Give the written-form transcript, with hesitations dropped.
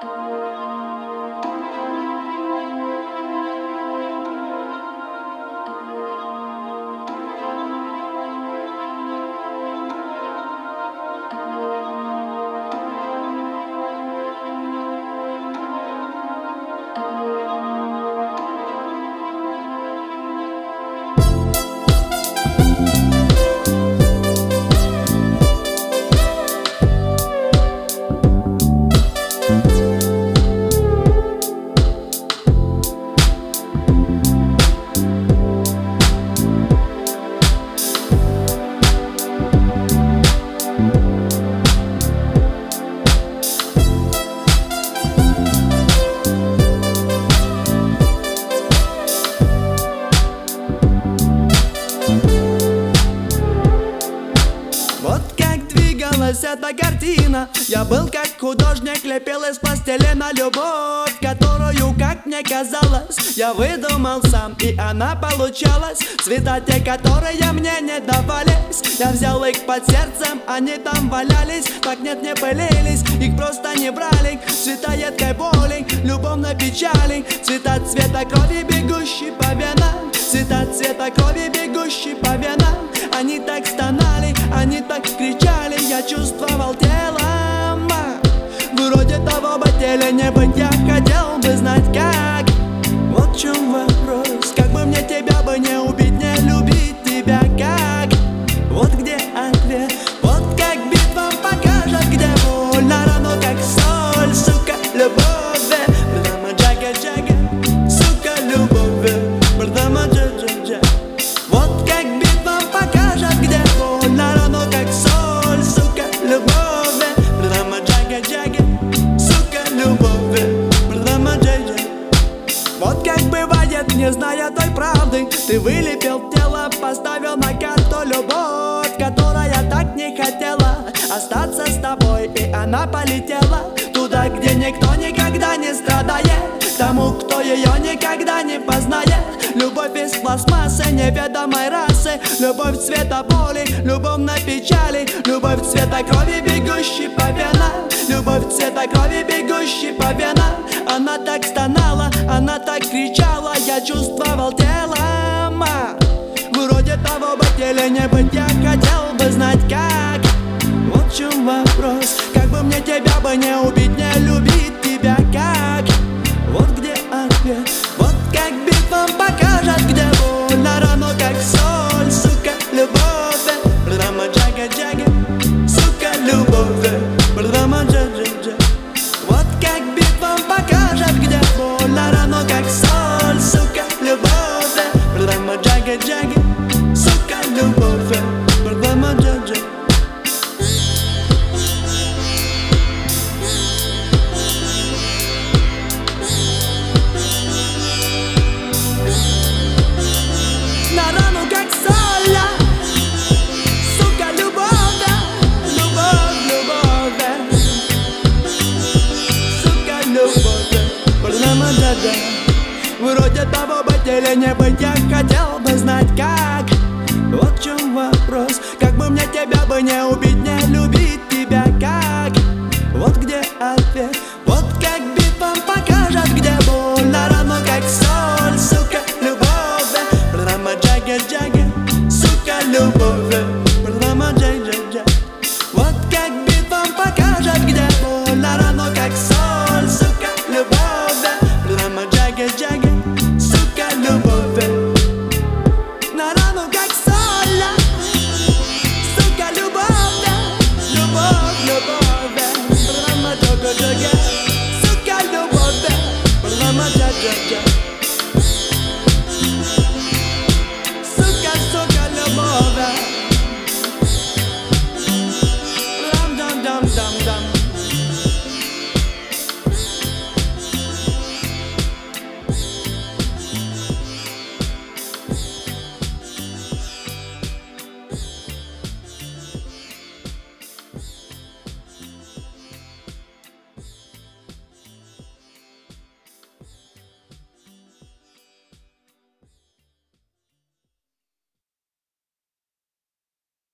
Эта картина. Я был как художник, лепил из пластилина любовь, которую, как мне казалось, я выдумал сам, и она получалась. Цвета те, которые мне не давались, я взял их под сердцем, они там валялись. Так нет, не пылились, их просто не брали. Цвета едкой боли, любовной печали, цвета цвета крови, бегущей по венам, цвета цвета крови, бегущей по венам. Они так стонали, они так кричали, я чувствовал телом. Вроде того бы теле не быть, я хотел бы знать как. Вот в чем вопрос, как бы мне тебя бы не убить, не любить тебя как. Вот где ответ, вот как битва покажет, где больно, равно как соль, сука, любовь. Брдама джага-джага, сука, любовь. Брдама джа-джа-джа. Вот как битва покажет, где больно, равно как соль, сука, любовь. Брдама джага-джага, сука, любовь. Брдама джа-джа. Вот как бывает, не зная той правды, ты вылепил тело, поставил на карту любовь, которая так не хотела остаться с тобой, и она полетела туда, где никто никогда не страдает, к тому, кто ее никогда не познает. Любовь из пластмассы неведомой расы, любовь цвета боли, любовной печали, любовь цвета крови, бегущей по венам, любовь цвета крови, бегущей по венам. Она так стонала, она так кричала, я чувствовал телом. Вроде того бы теле не быть, я хотел бы знать как. Вот в чем вопрос, как бы мне тебя бы не убить, не любить тебя как. Вот где ответ, вот как битва покажет, где больно, равно как соль, сука, любовь. Брдама джага-джага, сука, любовь. Брдама джа-джа-джа. Вот как битва покажет, где больно, равно как соль, сука, любовь. Брдама джага-джага, сука, любовь. Брдама джа-джа. На рану как соль, сука, любовь, любовь, любовь, сука, любовь. Брдама джа-джа. Вроде того бы теле не быть, я хотел бы знать как. Вот в чем вопрос, как бы мне тебя бы не убить, не любить тебя как. Вот где ответ, вот как битва покажет, где больно, равно как соль, сука, любовь. Брдама джага-джага, сука, любовь. Брдама джа-джа-джа. Вот как битва покажет, где больно, равно как соль, сука, любовь. Брдама джага-джага, сука, любовь. На рану как соль, сука, любовь, любовь, любовь. Брдама джага-джага, сука, любовь. Брдама джа-джа-джа.